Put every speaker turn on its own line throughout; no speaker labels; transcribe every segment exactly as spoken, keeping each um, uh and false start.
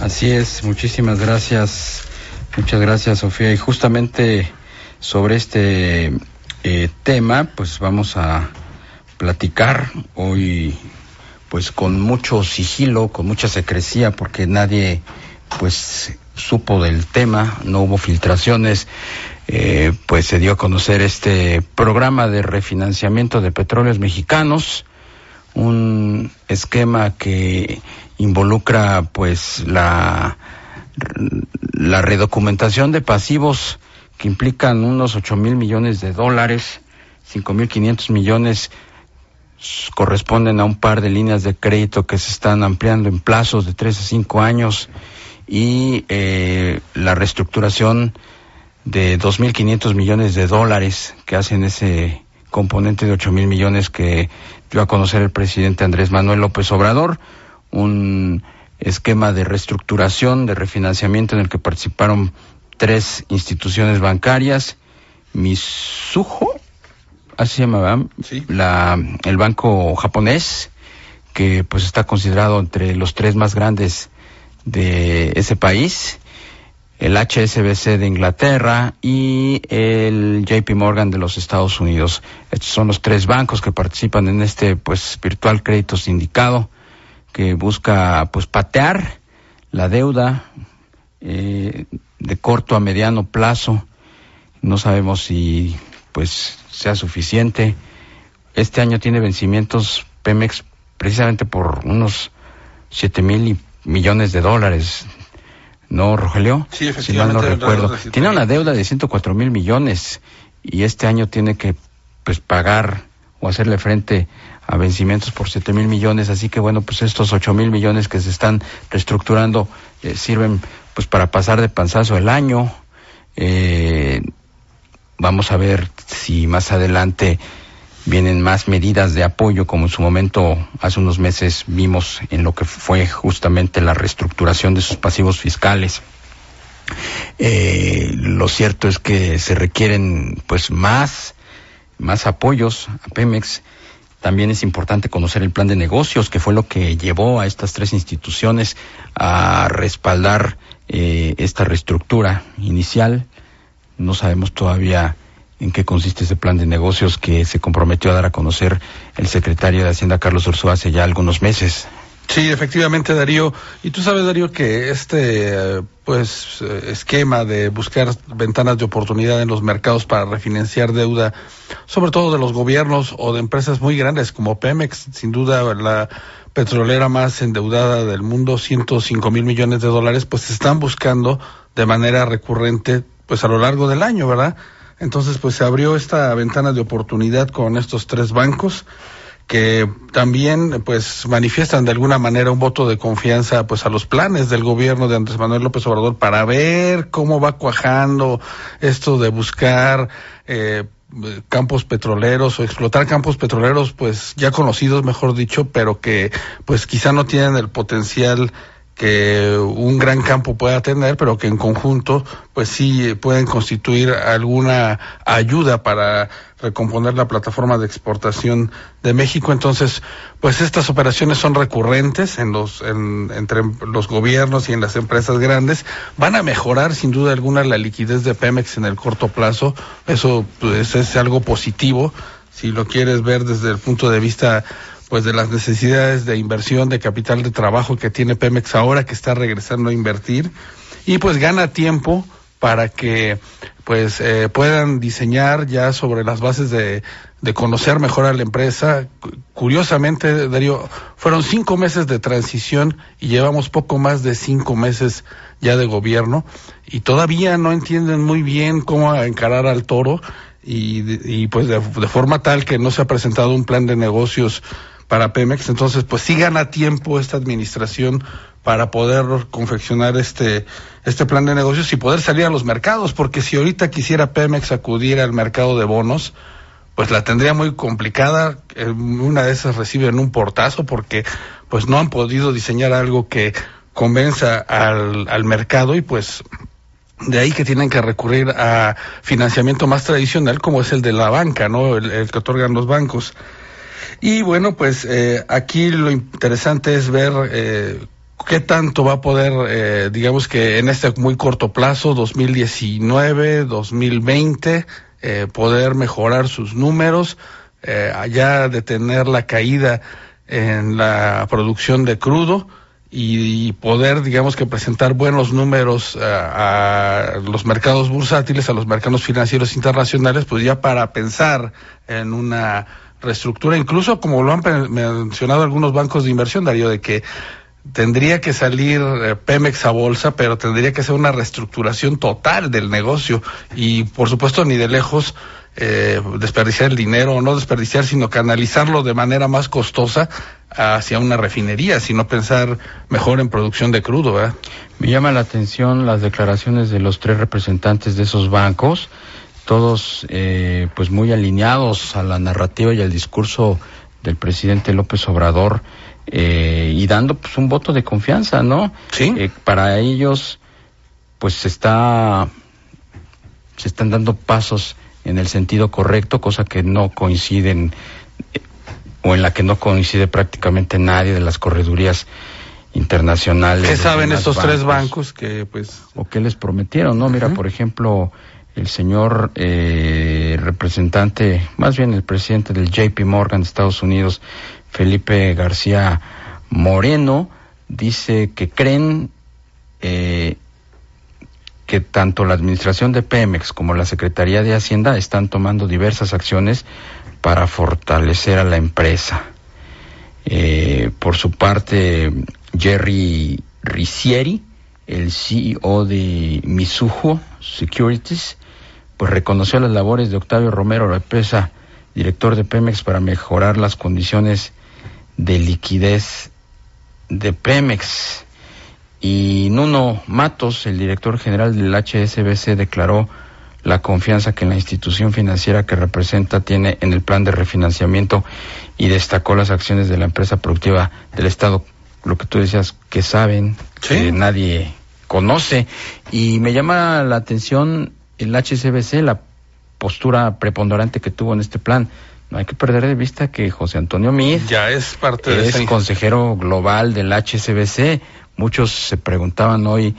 Así es, muchísimas gracias, muchas gracias, Sofía. Y justamente sobre este eh, tema, pues vamos a platicar hoy, pues con mucho sigilo, con mucha secrecía, porque nadie, pues, supo del tema, no hubo filtraciones. Eh, pues se dio a conocer este programa de refinanciamiento de petróleos mexicanos, un esquema que involucra pues la la redocumentación de pasivos que implican unos ocho mil millones de dólares, cinco mil quinientos millones corresponden a un par de líneas de crédito que se están ampliando en plazos de tres a cinco años y eh, la reestructuración de dos mil quinientos millones de dólares que hacen ese componente de ocho mil millones que dio a conocer el presidente Andrés Manuel López Obrador, un esquema de reestructuración, de refinanciamiento en el que participaron tres instituciones bancarias, Mizuho, así se llama,
sí.
la, el banco japonés, que pues está considerado entre los tres más grandes de ese país, el H S B C de Inglaterra y el J P Morgan de los Estados Unidos. Estos son los tres bancos que participan en este pues virtual crédito sindicado que busca pues patear la deuda eh, de corto a mediano plazo. No sabemos si pues sea suficiente. Este año tiene vencimientos Pemex precisamente por unos siete mil millones de dólares. ¿No, Rogelio?
Sí, efectivamente.
Si mal no recuerdo. Tiene una deuda de ciento cuatro mil millones y este año tiene que pues pagar o hacerle frente a vencimientos por siete mil millones, así que bueno, pues estos ocho mil millones que se están reestructurando eh, sirven pues para pasar de panzazo el año. Eh, vamos a ver si más adelante vienen más medidas de apoyo, como en su momento, hace unos meses, vimos en lo que fue justamente la reestructuración de sus pasivos fiscales. Eh, lo cierto es que se requieren, pues, más, más apoyos a Pemex. También es importante conocer el plan de negocios, que fue lo que llevó a estas tres instituciones a respaldar eh, esta reestructura inicial. No sabemos todavía en qué consiste ese plan de negocios que se comprometió a dar a conocer el secretario de Hacienda, Carlos Ursúa, hace ya algunos meses.
Sí, efectivamente, Darío. Y tú sabes, Darío, que este pues esquema de buscar ventanas de oportunidad en los mercados para refinanciar deuda, sobre todo de los gobiernos o de empresas muy grandes como Pemex, sin duda la petrolera más endeudada del mundo, ciento cinco mil millones de dólares, pues se están buscando de manera recurrente pues a lo largo del año, ¿verdad? Entonces, pues se abrió esta ventana de oportunidad con estos tres bancos que también, pues, manifiestan de alguna manera un voto de confianza, pues, a los planes del gobierno de Andrés Manuel López Obrador para ver cómo va cuajando esto de buscar eh, campos petroleros o explotar campos petroleros, pues, ya conocidos, mejor dicho, pero que, pues, quizá no tienen el potencial que un gran campo pueda tener, pero que en conjunto, pues sí pueden constituir alguna ayuda para recomponer la plataforma de exportación de México. Entonces, pues estas operaciones son recurrentes en los, en, entre los gobiernos y en las empresas grandes. Van a mejorar sin duda alguna la liquidez de Pemex en el corto plazo. Eso, pues, es algo positivo, si lo quieres ver desde el punto de vista pues de las necesidades de inversión, de capital de trabajo que tiene Pemex ahora que está regresando a invertir, y pues gana tiempo para que pues eh, puedan diseñar ya sobre las bases de, de conocer mejor a la empresa. Curiosamente, Darío, fueron cinco meses de transición y llevamos poco más de cinco meses ya de gobierno y todavía no entienden muy bien cómo encarar al toro y, y pues de, de forma tal que no se ha presentado un plan de negocios para Pemex. Entonces, pues sí gana tiempo esta administración para poder confeccionar este este plan de negocios y poder salir a los mercados, porque si ahorita quisiera Pemex acudir al mercado de bonos, pues la tendría muy complicada. Una de esas reciben un portazo porque pues no han podido diseñar algo que convenza al, al mercado, y pues de ahí que tienen que recurrir a financiamiento más tradicional, como es el de la banca, ¿no? El, el que otorgan los bancos. Y bueno, pues eh, aquí lo interesante es ver eh, ¿qué tanto va a poder, eh, digamos que en este muy corto plazo, dos mil diecinueve, dos mil veinte, eh, poder mejorar sus números, eh, allá detener la caída en la producción de crudo y, y poder, digamos que presentar buenos números a, a los mercados bursátiles, a los mercados financieros internacionales, pues ya para pensar en una reestructura, incluso como lo han pe- mencionado algunos bancos de inversión, Darío, de que tendría que salir eh, Pemex a bolsa, pero tendría que ser una reestructuración total del negocio y, por supuesto, ni de lejos eh, desperdiciar el dinero, o no desperdiciar, sino canalizarlo de manera más costosa hacia una refinería, sino pensar mejor en producción de crudo, ¿verdad?
Me llama la atención las declaraciones de los tres representantes de esos bancos, todos eh, pues muy alineados a la narrativa y al discurso del presidente López Obrador, eh, y dando pues un voto de confianza, ¿no?
Sí.
Eh, para ellos pues se está se están dando pasos en el sentido correcto, cosa que no coinciden eh, o en la que no coincide prácticamente nadie de las corredurías internacionales.
¿Qué saben estos
bancos,
tres bancos que pues
o qué les prometieron, no? Mira, uh-huh. por ejemplo, el señor eh, representante, más bien el presidente del J P Morgan de Estados Unidos, Felipe García Moreno, dice que creen eh, que tanto la administración de Pemex como la Secretaría de Hacienda están tomando diversas acciones para fortalecer a la empresa. Eh, por su parte, Jerry Ricieri, el C E O de Mizuho Securities, pues reconoció las labores de Octavio Romero Represa, director de Pemex, para mejorar las condiciones de liquidez de Pemex. Y Nuno Matos, el director general del H S B C, declaró la confianza que la institución financiera que representa tiene en el plan de refinanciamiento y destacó las acciones de la empresa productiva del Estado, lo que tú decías, que saben, ¿sí?, que nadie conoce. Y me llama la atención el H S B C, la postura preponderante que tuvo en este plan. No hay que perder de vista que José Antonio Meade
ya es parte de
es esa... consejero global del H S B C. Muchos se preguntaban hoy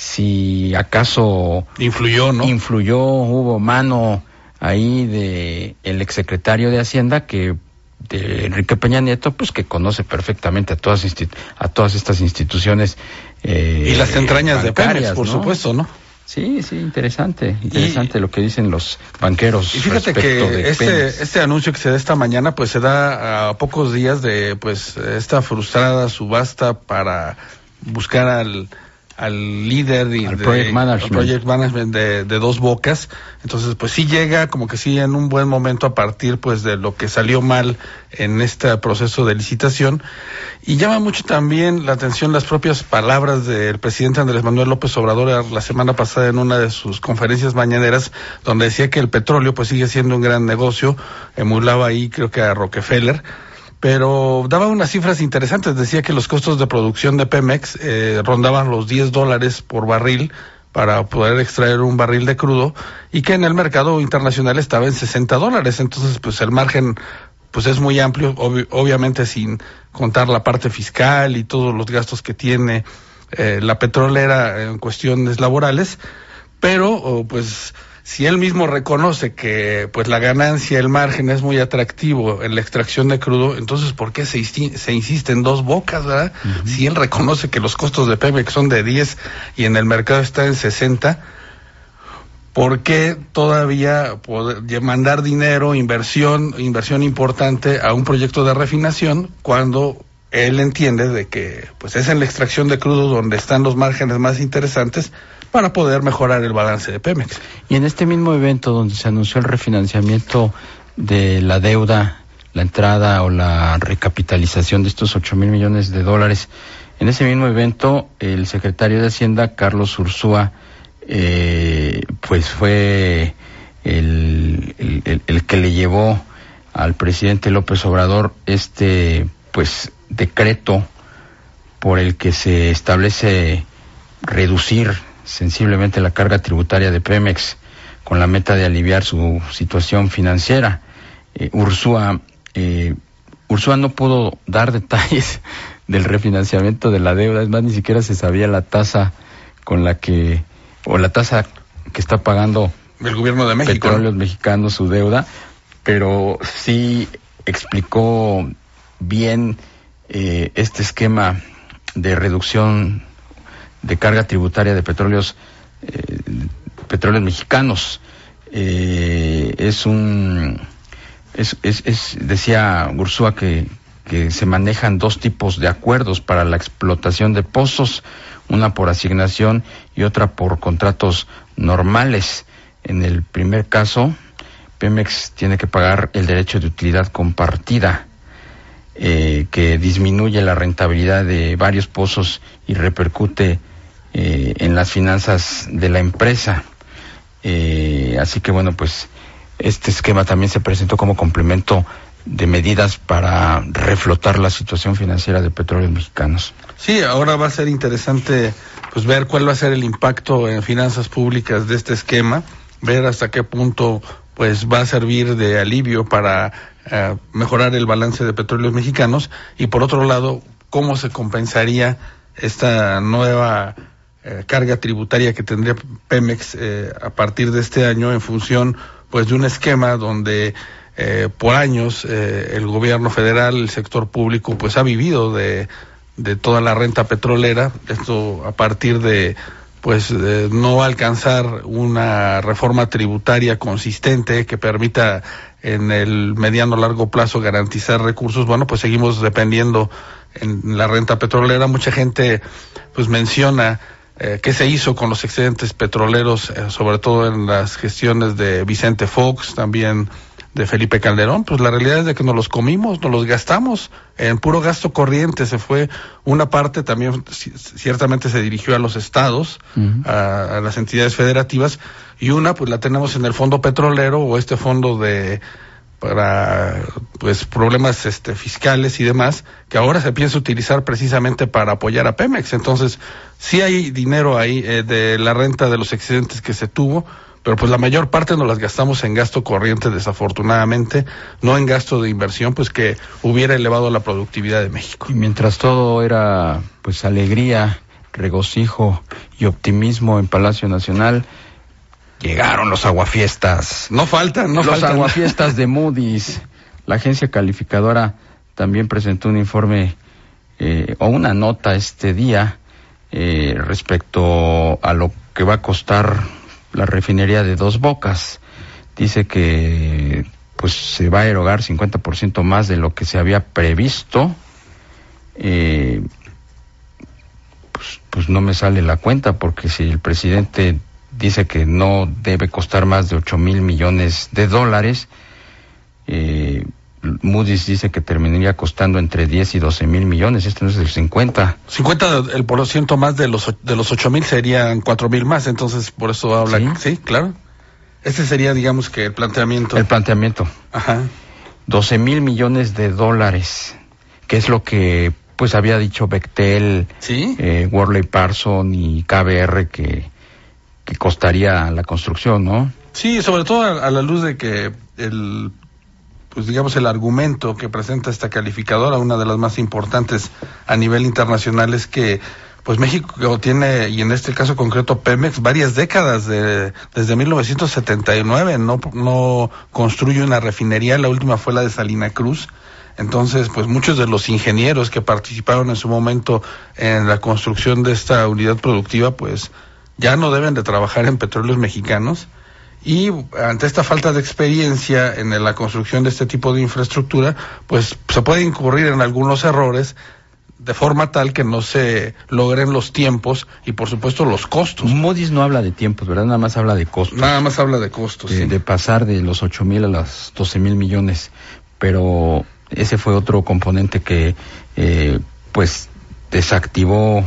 si acaso
influyó, ¿no?
Influyó, hubo mano ahí de el exsecretario de Hacienda, que de Enrique Peña Nieto, pues que conoce perfectamente a todas institu- a todas estas instituciones eh,
y las entrañas de Pemex, por
¿no?
supuesto, ¿no?
Sí, sí, interesante, interesante y, lo que dicen los banqueros.
Y fíjate que este este anuncio que se da esta mañana, pues se da a pocos días de pues esta frustrada subasta para buscar al al líder y
al
de,
project management,
project management de, de Dos Bocas. Entonces pues sí llega como que sí en un buen momento a partir pues de lo que salió mal en este proceso de licitación. Y llama mucho también la atención las propias palabras del presidente Andrés Manuel López Obrador la semana pasada en una de sus conferencias mañaneras, donde decía que el petróleo pues sigue siendo un gran negocio, emulaba ahí creo que a Rockefeller, pero daba unas cifras interesantes. Decía que los costos de producción de Pemex eh, rondaban los diez dólares por barril para poder extraer un barril de crudo, y que en el mercado internacional estaba en sesenta dólares. Entonces pues el margen pues es muy amplio, ob- obviamente sin contar la parte fiscal y todos los gastos que tiene eh, la petrolera en cuestiones laborales, pero oh, pues si él mismo reconoce que pues la ganancia, el margen es muy atractivo en la extracción de crudo, entonces ¿por qué se, insti- se insiste en Dos Bocas, verdad? Uh-huh. Si él reconoce que los costos de Pemex son de diez y en el mercado está en sesenta, ¿por qué todavía poder mandar dinero, inversión, inversión importante a un proyecto de refinación cuando él entiende de que pues es en la extracción de crudo donde están los márgenes más interesantes para poder mejorar el balance de Pemex?
Y en este mismo evento donde se anunció el refinanciamiento de la deuda, la entrada o la recapitalización de estos ocho mil millones de dólares, en ese mismo evento el secretario de Hacienda, Carlos Ursúa, eh, pues fue el, el, el, el que le llevó al presidente López Obrador este pues decreto por el que se establece reducir sensiblemente la carga tributaria de Pemex con la meta de aliviar su situación financiera. Eh, Ursúa, eh, Ursúa no pudo dar detalles del refinanciamiento de la deuda. Es más, ni siquiera se sabía la tasa con la que, o la tasa que está pagando
el gobierno de México,
Petróleos Mexicanos su deuda, pero sí explicó bien eh, este esquema de reducción de carga tributaria de petróleos eh, petróleos mexicanos. Eh, es un es, es, es decía Ursúa que, que se manejan dos tipos de acuerdos para la explotación de pozos, una por asignación y otra por contratos normales. En el primer caso, Pemex tiene que pagar el derecho de utilidad compartida, eh, que disminuye la rentabilidad de varios pozos y repercute eh, en las finanzas de la empresa. Eh, así que bueno, pues este esquema también se presentó como complemento de medidas para reflotar la situación financiera de Petróleos Mexicanos.
Sí, ahora va a ser interesante pues ver cuál va a ser el impacto en finanzas públicas de este esquema, ver hasta qué punto pues va a servir de alivio para uh, mejorar el balance de Petróleos Mexicanos, y por otro lado, cómo se compensaría esta nueva uh, carga tributaria que tendría Pemex uh, a partir de este año en función pues de un esquema donde uh, por años uh, el gobierno federal, el sector público pues ha vivido de, de toda la renta petrolera, esto a partir de pues eh, no alcanzar una reforma tributaria consistente que permita en el mediano largo plazo garantizar recursos. Bueno, pues seguimos dependiendo en la renta petrolera. Mucha gente pues menciona eh, qué se hizo con los excedentes petroleros, eh, sobre todo en las gestiones de Vicente Fox, también de Felipe Calderón. Pues la realidad es de que nos los comimos, nos los gastamos en puro gasto corriente. Se fue una parte, también ciertamente se dirigió a los estados, uh-huh. a, a las entidades federativas, y una pues la tenemos en el fondo petrolero, o este fondo de para pues problemas este fiscales y demás, que ahora se piensa utilizar precisamente para apoyar a Pemex. Entonces sí hay dinero ahí eh, de la renta de los excedentes que se tuvo, pero pues la mayor parte nos las gastamos en gasto corriente, desafortunadamente, no en gasto de inversión, pues que hubiera elevado la productividad de México.
Y mientras todo era pues alegría, regocijo y optimismo en Palacio Nacional, llegaron los aguafiestas.
No faltan, no
los
faltan.
Los aguafiestas de Moody's. La agencia calificadora también presentó un informe eh, o una nota este día eh, respecto a lo que va a costar la refinería de Dos Bocas. Dice que pues se va a erogar cincuenta por ciento más de lo que se había previsto. Eh, pues, pues no me sale la cuenta, porque si el presidente dice que no debe costar más de ocho mil millones de dólares, eh, Moody's dice que terminaría costando entre diez y doce mil millones. Este no es el cincuenta.
cincuenta, el por ciento más de los de los ocho mil serían cuatro mil más, entonces por eso habla. Sí, sí, claro. Ese sería, digamos, que el planteamiento.
El planteamiento.
Ajá.
doce mil millones de dólares, que es lo que pues había dicho Bechtel,
¿sí?
eh, Worley Parson y K B R que, que costaría la construcción, ¿no?
Sí, sobre todo a, a la luz de que el pues digamos el argumento que presenta esta calificadora, una de las más importantes a nivel internacional, es que pues México tiene, y en este caso concreto Pemex, varias décadas, de desde mil novecientos setenta y nueve, no, no construye una refinería, la última fue la de Salina Cruz. Entonces, pues muchos de los ingenieros que participaron en su momento en la construcción de esta unidad productiva, pues ya no deben de trabajar en Petróleos Mexicanos. Y ante esta falta de experiencia en la construcción de este tipo de infraestructura, pues se puede incurrir en algunos errores de forma tal que no se logren los tiempos y por supuesto los costos.
Moody's no habla de tiempos, ¿verdad? Nada más habla de costos.
Nada más habla de costos,
de,
sí.
De pasar de los ocho mil a los doce mil millones, pero ese fue otro componente que eh, pues desactivó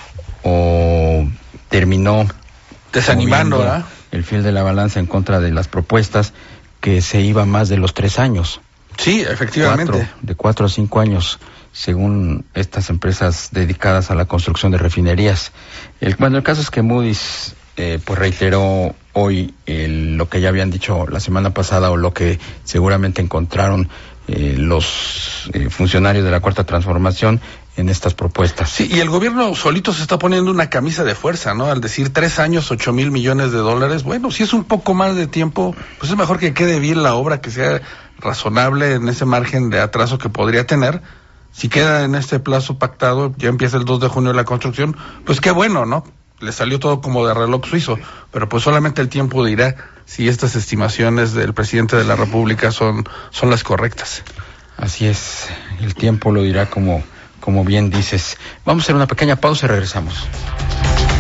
o terminó
desanimando, ¿verdad?
El fiel de la balanza en contra de las propuestas, que se iba más de los tres años.
Sí, efectivamente.
Cuatro, de cuatro a cinco años, según estas empresas dedicadas a la construcción de refinerías. El, bueno, el caso es que Moody's eh, pues reiteró hoy el, lo que ya habían dicho la semana pasada, o lo que seguramente encontraron eh, los eh, funcionarios de la Cuarta Transformación en estas propuestas.
Sí, y el gobierno solito se está poniendo una camisa de fuerza, ¿no? Al decir tres años, ocho mil millones de dólares, bueno, si es un poco más de tiempo, pues es mejor que quede bien la obra, que sea razonable en ese margen de atraso que podría tener. Si queda en este plazo pactado, ya empieza el dos de junio la construcción, pues qué bueno, ¿no? Le salió todo como de reloj suizo, pero pues solamente el tiempo dirá si estas estimaciones del presidente de la República son, son las correctas.
Así es, el tiempo lo dirá como, como bien dices. Vamos a hacer una pequeña pausa y regresamos.